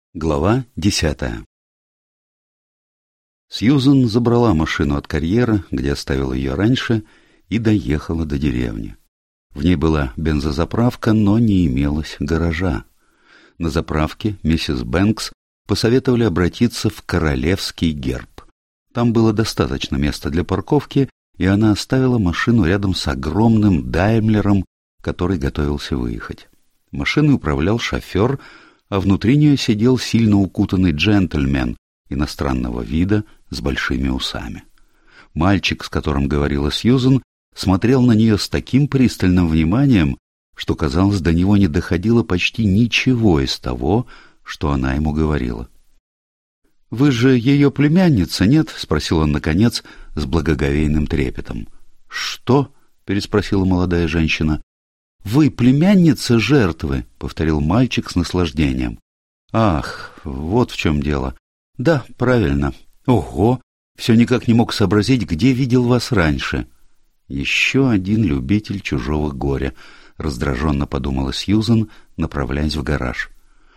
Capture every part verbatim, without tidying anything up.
Глава десятая. Сьюзен забрала машину от карьера, где оставила ее раньше, и доехала до деревни. В ней была бензозаправка, но не имелось гаража. На заправке миссис Бэнкс посоветовали обратиться в Королевский герб. Там было достаточно места для парковки, и она оставила машину рядом с огромным Даймлером, который готовился выехать. Машиной управлял шофер, а внутри нее сидел сильно укутанный джентльмен иностранного вида с большими усами. Мальчик, с которым говорила Сьюзен, смотрел на нее с таким пристальным вниманием, что, казалось, до него не доходило почти ничего из того, что она ему говорила. — Вы же ее племянница, нет? — спросил он, наконец, с благоговейным трепетом. — Что? — переспросила молодая женщина. — Вы племянница жертвы, — повторил мальчик с наслаждением. — Ах, вот в чем дело. — Да, правильно. Ого! Все никак не мог сообразить, где видел вас раньше. — Еще один любитель чужого горя, — раздраженно подумала Сьюзен, направляясь в гараж.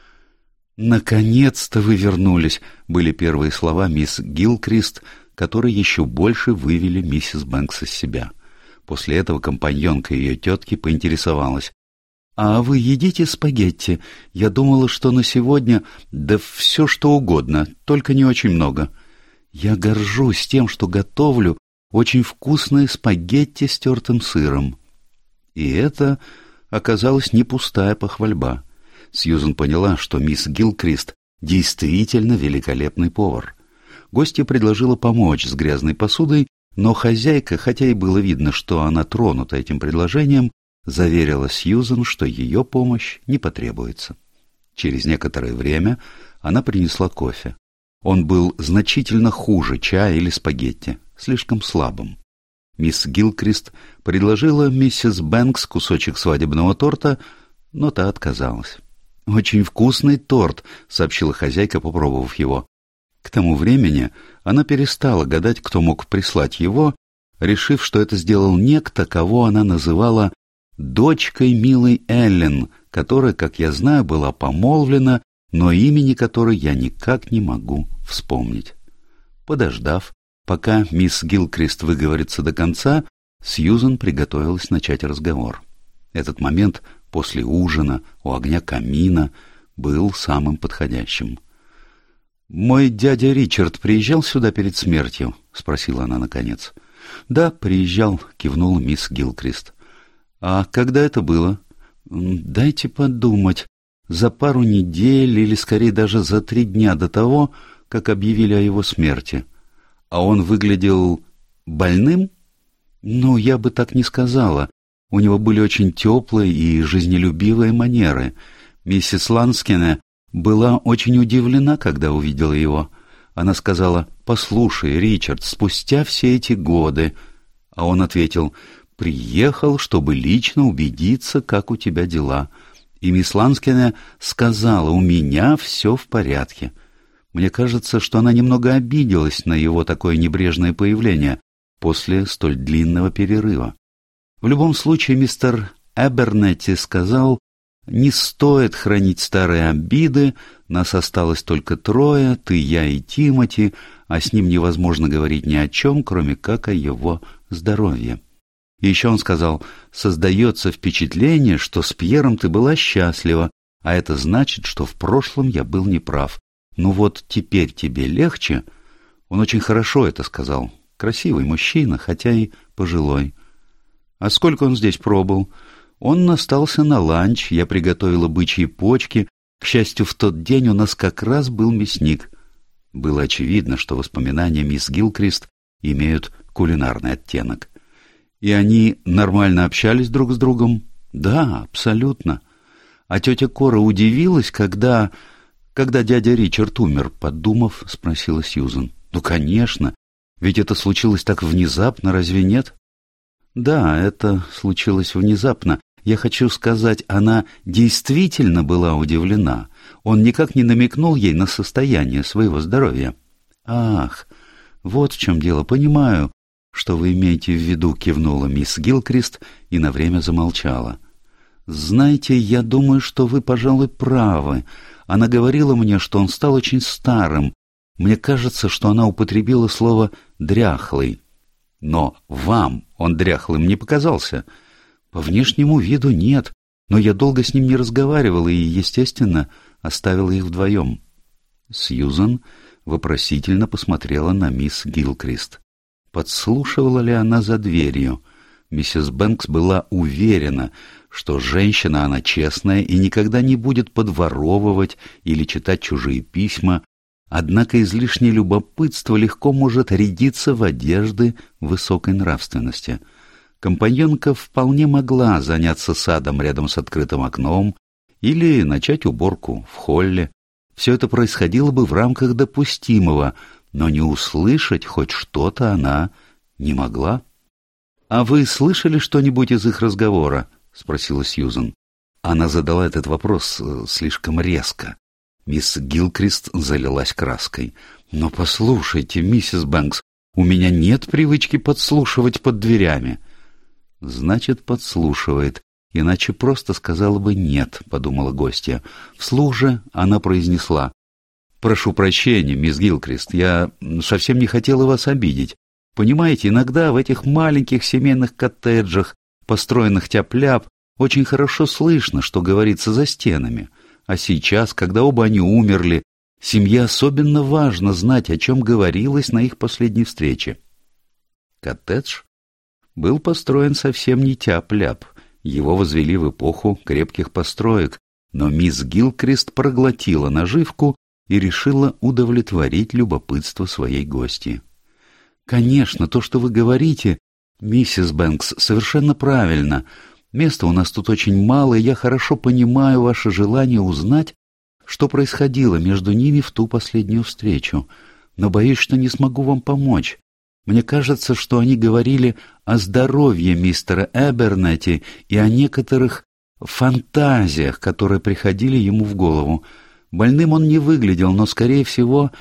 «Наконец-то вы вернулись!» — были первые слова мисс Гилкрист, которые еще больше вывели миссис Бэнкс из себя. После этого компаньонка ее тетки поинтересовалась. «А вы едите спагетти? Я думала, что на сегодня... Да все что угодно, только не очень много. Я горжусь тем, что готовлю очень вкусные спагетти с тертым сыром». И это оказалось не пустая похвальба. Сьюзен поняла, что мисс Гилкрист действительно великолепный повар. Гостья предложила помочь с грязной посудой, но хозяйка, хотя и было видно, что она тронута этим предложением, заверила Сьюзен, что ее помощь не потребуется. Через некоторое время она принесла кофе. Он был значительно хуже чая или спагетти, слишком слабым. Мисс Гилкрист предложила миссис Бэнкс кусочек свадебного торта, но та отказалась. «Очень вкусный торт», — сообщила хозяйка, попробовав его. К тому времени она перестала гадать, кто мог прислать его, решив, что это сделал некто, кого она называла «дочкой милой Эллен», которая, как я знаю, была помолвлена, но имени которой я никак не могу вспомнить. Подождав, пока мисс Гилкрист выговорится до конца, Сьюзен приготовилась начать разговор. Этот момент после ужина у огня камина был самым подходящим. «Мой дядя Ричард приезжал сюда перед смертью?» — спросила она наконец. «Да, приезжал», — кивнула мисс Гилкрист. «А когда это было?» «Дайте подумать. За пару недель или, скорее, даже за три дня до того, как объявили о его смерти. А он выглядел больным? Ну, я бы так не сказала. У него были очень теплые и жизнелюбивые манеры. Миссис Ланскине была очень удивлена, когда увидела его. Она сказала: «Послушай, Ричард, спустя все эти годы...» А он ответил: «Приехал, чтобы лично убедиться, как у тебя дела». И мисс Ланскине сказала: «У меня все в порядке». Мне кажется, что она немного обиделась на его такое небрежное появление после столь длинного перерыва. В любом случае, мистер Эбернетти сказал: «Не стоит хранить старые обиды, нас осталось только трое, ты, я и Тимоти, а с ним невозможно говорить ни о чем, кроме как о его здоровье». И еще он сказал: «Создается впечатление, что с Пьером ты была счастлива, а это значит, что в прошлом я был неправ. Ну вот теперь тебе легче?» Он очень хорошо это сказал. Красивый мужчина, хотя и пожилой. «А сколько он здесь пробыл?» «Он остался на ланч, я приготовила бычьи почки. К счастью, в тот день у нас как раз был мясник». Было очевидно, что воспоминания мисс Гилкрист имеют кулинарный оттенок. «И они нормально общались друг с другом?» «Да, абсолютно». «А тетя Кора удивилась, когда... когда дядя Ричард умер?» — подумав, спросила Сьюзен. «Ну, конечно, ведь это случилось так внезапно, разве нет?» «Да, это случилось внезапно. Я хочу сказать, она действительно была удивлена. Он никак не намекнул ей на состояние своего здоровья». «Ах, вот в чем дело, понимаю, что вы имеете в виду», — кивнула мисс Гилкрист и на время замолчала. «Знаете, я думаю, что вы, пожалуй, правы. Она говорила мне, что он стал очень старым. Мне кажется, что она употребила слово «дряхлый». Но вам он дряхлым не показался? По внешнему виду нет, но я долго с ним не разговаривала и, естественно, оставила их вдвоем. Сьюзан вопросительно посмотрела на мисс Гилкрист. Подслушивала ли она за дверью? Миссис Бэнкс была уверена, что женщина она честная и никогда не будет подворовывать или читать чужие письма, однако излишнее любопытство легко может рядиться в одежды высокой нравственности. Компаньонка вполне могла заняться садом рядом с открытым окном или начать уборку в холле. Все это происходило бы в рамках допустимого, но не услышать хоть что-то она не могла. — А вы слышали что-нибудь из их разговора? — спросила Сьюзан. Она задала этот вопрос слишком резко. Мисс Гилкрист залилась краской. — Но послушайте, миссис Бэнкс, у меня нет привычки подслушивать под дверями. — Значит, подслушивает, иначе просто сказала бы «нет», — подумала гостья. Вслух же она произнесла: «Прошу прощения, мисс Гилкрист, я совсем не хотела вас обидеть. Понимаете, иногда в этих маленьких семейных коттеджах, построенных тяп-ляп, очень хорошо слышно, что говорится за стенами. А сейчас, когда оба они умерли, семье особенно важно знать, о чем говорилось на их последней встрече». Коттедж был построен совсем не тяп-ляп. Его возвели в эпоху крепких построек, но мисс Гилкрист проглотила наживку и решила удовлетворить любопытство своей гостьи. «Конечно, то, что вы говорите, миссис Бэнкс, совершенно правильно. Места у нас тут очень мало, и я хорошо понимаю ваше желание узнать, что происходило между ними в ту последнюю встречу. Но боюсь, что не смогу вам помочь. Мне кажется, что они говорили о здоровье мистера Эбернетти и о некоторых фантазиях, которые приходили ему в голову. Больным он не выглядел, но, скорее всего,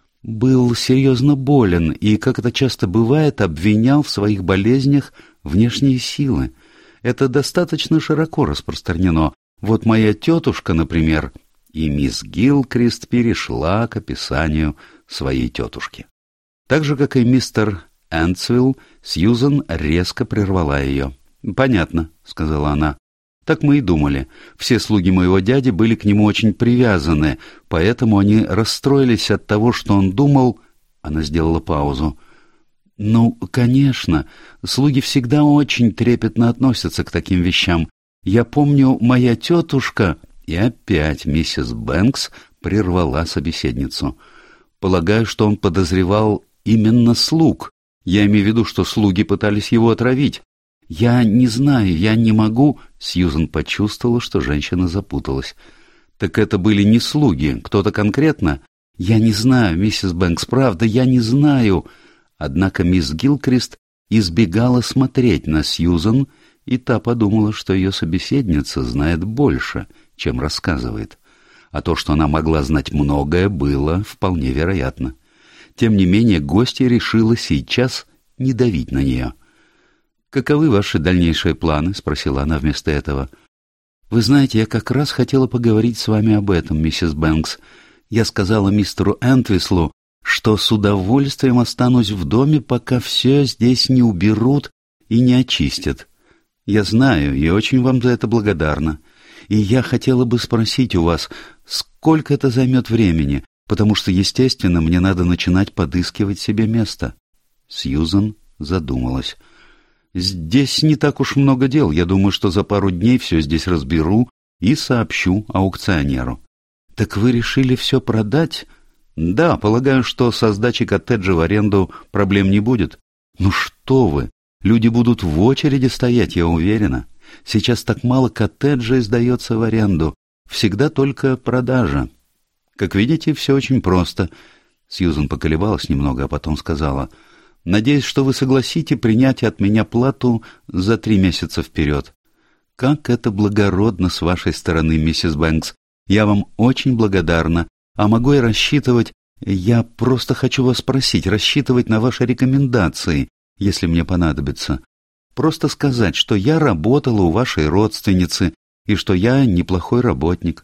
был серьезно болен и, как это часто бывает, обвинял в своих болезнях внешние силы. Это достаточно широко распространено. Вот моя тетушка, например». И мисс Гилкрист перешла к описанию своей тетушки. Так же, как и мистер Энцвилл, Сьюзан резко прервала ее. «Понятно», — сказала она. «Так мы и думали. Все слуги моего дяди были к нему очень привязаны, поэтому они расстроились от того, что он думал...» Она сделала паузу. «Ну, конечно, слуги всегда очень трепетно относятся к таким вещам. Я помню, моя тетушка...» И опять миссис Бэнкс прервала собеседницу. «Полагаю, что он подозревал именно слуг. Я имею в виду, что слуги пытались его отравить. Я не знаю, я не могу...» Сьюзан почувствовала, что женщина запуталась. «Так это были не слуги, кто-то конкретно?» «Я не знаю, миссис Бэнкс, правда, я не знаю». Однако мисс Гилкрист избегала смотреть на Сьюзан, и та подумала, что ее собеседница знает больше, чем рассказывает. А то, что она могла знать многое, было вполне вероятно. Тем не менее, гостья решила сейчас не давить на нее. «Каковы ваши дальнейшие планы?» — спросила она вместо этого. «Вы знаете, я как раз хотела поговорить с вами об этом, миссис Бэнкс. Я сказала мистеру Энтвислу, что с удовольствием останусь в доме, пока все здесь не уберут и не очистят. Я знаю и очень вам за это благодарна. И я хотела бы спросить у вас, сколько это займет времени, потому что, естественно, мне надо начинать подыскивать себе место». Сьюзан задумалась. «Здесь не так уж много дел. Я думаю, что за пару дней все здесь разберу и сообщу аукционеру». «Так вы решили все продать?» «Да, полагаю, что со сдачей коттеджа в аренду проблем не будет». «Ну что вы! Люди будут в очереди стоять, я уверена. Сейчас так мало коттеджей сдается в аренду. Всегда только продажа». «Как видите, все очень просто». Сьюзан поколебалась немного, а потом сказала: «Надеюсь, что вы согласите принять от меня плату за три месяца вперед». «Как это благородно с вашей стороны, миссис Бэнкс. Я вам очень благодарна. А могу я рассчитывать... Я просто хочу вас спросить, рассчитывать на ваши рекомендации, если мне понадобится. Просто сказать, что я работала у вашей родственницы и что я неплохой работник».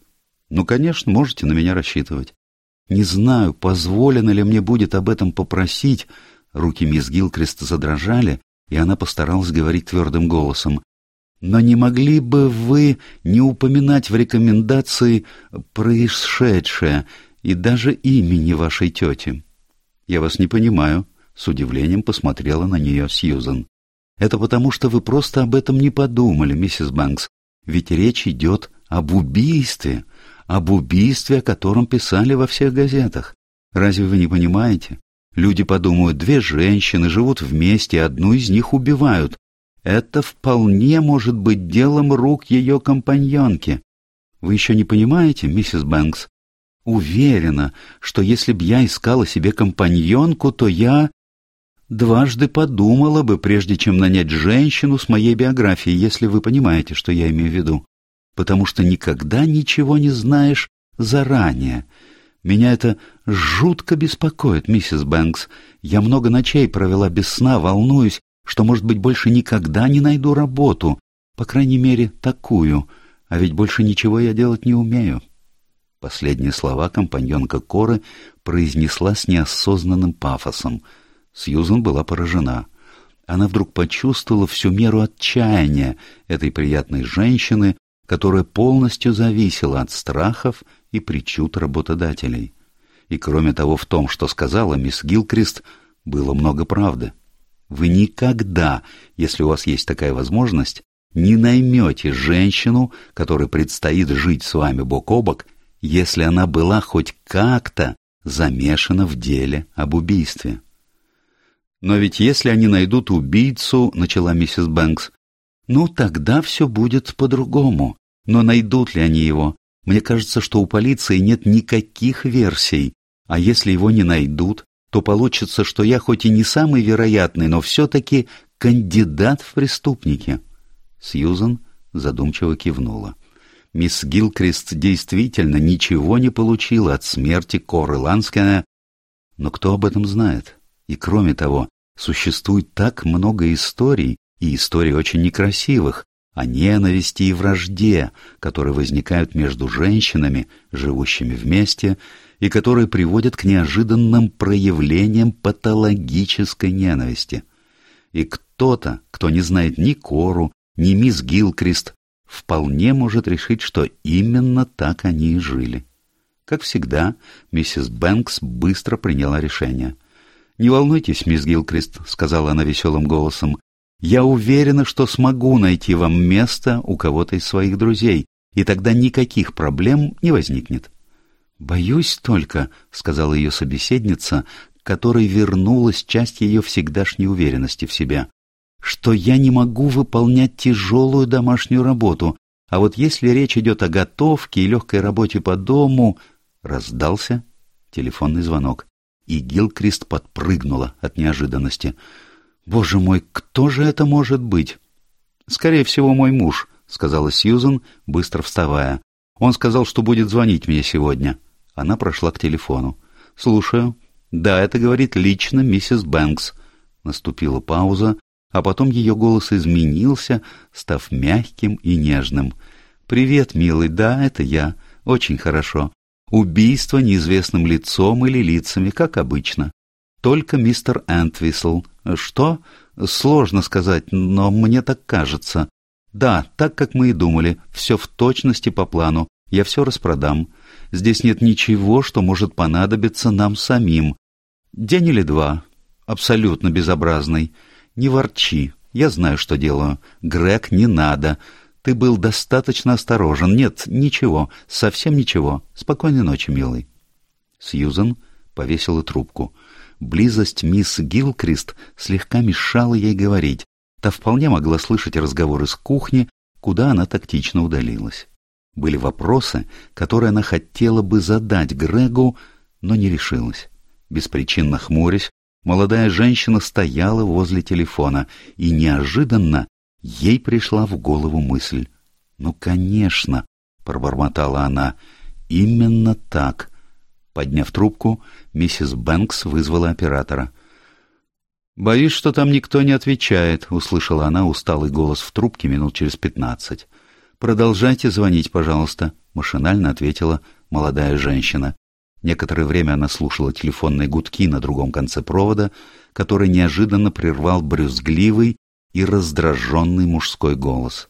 Ну, конечно, можете на меня рассчитывать. Не знаю, позволено ли мне будет об этом попросить. Руки мисс Гилкрист задрожали, и она постаралась говорить твердым голосом. Но не могли бы вы не упоминать в рекомендации происшедшее и даже имени вашей тети? Я вас не понимаю, с удивлением посмотрела на нее Сьюзен. Это потому, что вы просто об этом не подумали, миссис Бэнкс. Ведь речь идет об убийстве, об убийстве, о котором писали во всех газетах. Разве вы не понимаете? Люди подумают, две женщины живут вместе, одну из них убивают. Это вполне может быть делом рук ее компаньонки. Вы еще не понимаете, миссис Бэнкс? Уверена, что если б я искала себе компаньонку, то я дважды подумала бы, прежде чем нанять женщину с моей биографией, если вы понимаете, что я имею в виду. Потому что никогда ничего не знаешь заранее. Меня это жутко беспокоит, миссис Бэнкс. Я много ночей провела без сна, волнуюсь, что, может быть, больше никогда не найду работу, по крайней мере, такую, а ведь больше ничего я делать не умею. Последние слова компаньонка Коры произнесла с неосознанным пафосом. Сьюзен была поражена. Она вдруг почувствовала всю меру отчаяния этой приятной женщины, которая полностью зависела от страхов и причуд работодателей. И кроме того, в том, что сказала мисс Гилкрист, было много правды. Вы никогда, если у вас есть такая возможность, не наймете женщину, которой предстоит жить с вами бок о бок, если она была хоть как-то замешана в деле об убийстве. «Но ведь если они найдут убийцу, — начала миссис Бэнкс, — ну, тогда все будет по-другому. Но найдут ли они его? Мне кажется, что у полиции нет никаких версий. А если его не найдут, то получится, что я хоть и не самый вероятный, но все-таки кандидат в преступники». Сьюзен задумчиво кивнула. Мисс Гилкрист действительно ничего не получила от смерти Коры Ланскена, но кто об этом знает? И кроме того, существует так много историй, и историй очень некрасивых, о ненависти и вражде, которые возникают между женщинами, живущими вместе, и которые приводят к неожиданным проявлениям патологической ненависти. И кто-то, кто не знает ни Кору, ни мисс Гилкрист, вполне может решить, что именно так они и жили. Как всегда, миссис Бэнкс быстро приняла решение. «Не волнуйтесь, мисс Гилкрист», — сказала она веселым голосом, — «я уверена, что смогу найти вам место у кого-то из своих друзей, и тогда никаких проблем не возникнет». «Боюсь только», — сказала ее собеседница, которой вернулась часть ее всегдашней уверенности в себе, «что я не могу выполнять тяжелую домашнюю работу, а вот если речь идет о готовке и легкой работе по дому...» Раздался телефонный звонок, и Гилкрист подпрыгнула от неожиданности. «Боже мой, кто же это может быть?» «Скорее всего, мой муж», — сказала Сьюзен, быстро вставая. «Он сказал, что будет звонить мне сегодня». Она прошла к телефону. «Слушаю». «Да, это говорит лично миссис Бэнкс». Наступила пауза, а потом ее голос изменился, став мягким и нежным. «Привет, милый, да, это я. Очень хорошо. Убийство неизвестным лицом или лицами, как обычно. Только мистер Энтвисл. Что? Сложно сказать, но мне так кажется. Да, так, как мы и думали, все в точности по плану. Я все распродам. Здесь нет ничего, что может понадобиться нам самим. День или два. Абсолютно безобразный. Не ворчи. Я знаю, что делаю. Грег, не надо. Ты был достаточно осторожен. Нет, ничего. Совсем ничего. Спокойной ночи, милый». Сьюзен повесила трубку. Близость мисс Гилкрист слегка мешала ей говорить. Та вполне могла слышать разговоры с кухни, куда она тактично удалилась. Были вопросы, которые она хотела бы задать Грегу, но не решилась. Беспричинно хмурясь, молодая женщина стояла возле телефона, и неожиданно ей пришла в голову мысль. «Ну, конечно», — пробормотала она, — «именно так». Подняв трубку, миссис Бэнкс вызвала оператора. «Боюсь, что там никто не отвечает», — услышала она усталый голос в трубке минут через пятнадцать. «Продолжайте звонить, пожалуйста. — машинально ответила молодая женщина. Некоторое время она слушала телефонные гудки на другом конце провода, который неожиданно прервал брюзгливый и раздраженный мужской голос.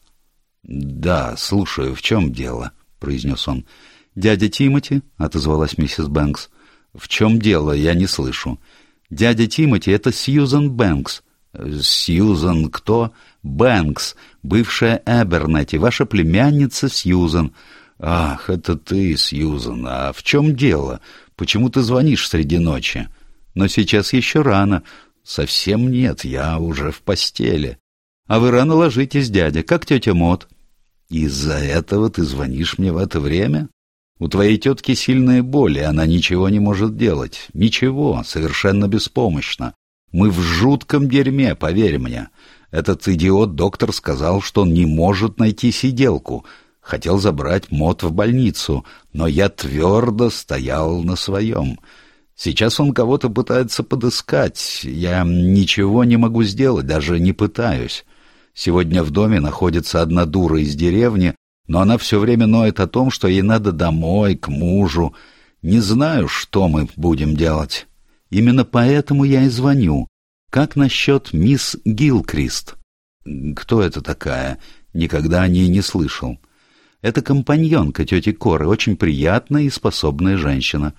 «Да, слушаю, в чем дело?» — произнес он. «Дядя Тимоти?» — отозвалась миссис Бэнкс. «В чем дело? Я не слышу». «Дядя Тимоти — это Сьюзан Бэнкс». «Сьюзан кто?» «Бэнкс, бывшая Эбернетти, ваша племянница Сьюзан». «Ах, это ты, Сьюзан, а в чем дело? Почему ты звонишь среди ночи?» «Но сейчас еще рано». «Совсем нет, я уже в постели». «А вы рано ложитесь, дядя, как тетя Мот». «Из-за этого ты звонишь мне в это время? У твоей тетки сильные боли, она ничего не может делать. Ничего, совершенно беспомощно. Мы в жутком дерьме, поверь мне. Этот идиот-доктор сказал, что он не может найти сиделку. Хотел забрать Мот в больницу, но я твердо стоял на своем. Сейчас он кого-то пытается подыскать. Я ничего не могу сделать, даже не пытаюсь. Сегодня в доме находится одна дура из деревни, но она все время ноет о том, что ей надо домой, к мужу. Не знаю, что мы будем делать. Именно поэтому я и звоню. Как насчет мисс Гилкрист?» «Кто это такая? Никогда о ней не слышал». «Это компаньонка тети Коры, очень приятная и способная женщина».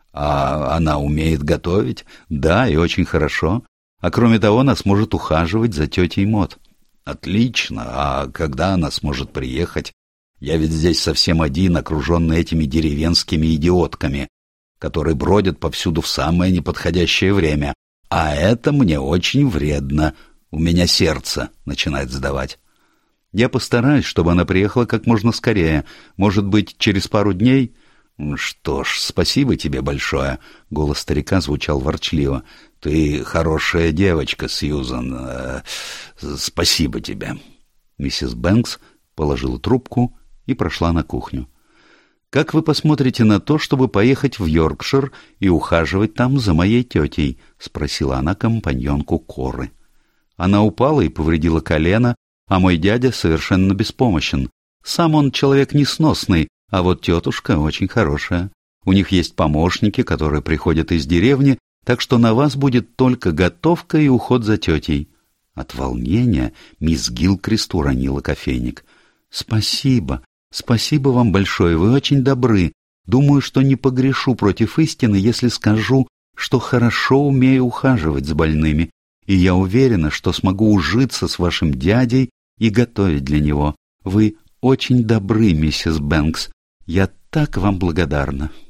«А она умеет готовить?» «Да, и очень хорошо. А кроме того, она сможет ухаживать за тетей Мот». «Отлично. А когда она сможет приехать? Я ведь здесь совсем один, окруженный этими деревенскими идиотками, которые бродят повсюду в самое неподходящее время. А это мне очень вредно. У меня сердце начинает сдавать». «Я постараюсь, чтобы она приехала как можно скорее. Может быть, через пару дней?» «Что ж, спасибо тебе большое», — голос старика звучал ворчливо. «Ты хорошая девочка, Сьюзан. Э, спасибо тебе». Миссис Бэнкс положила трубку и прошла на кухню. «Как вы посмотрите на то, чтобы поехать в Йоркшир и ухаживать там за моей тетей?» — спросила она компаньонку Коры. «Она упала и повредила колено, а мой дядя совершенно беспомощен. Сам он человек несносный, а вот тетушка очень хорошая. У них есть помощники, которые приходят из деревни, так что на вас будет только готовка и уход за тетей». От волнения мисс Гилкрист уронила кофейник. «Спасибо, спасибо вам большое, вы очень добры. Думаю, что не погрешу против истины, если скажу, что хорошо умею ухаживать за больными, и я уверена, что смогу ужиться с вашим дядей и готовить для него. Вы очень добры, миссис Бэнкс. Я так вам благодарна».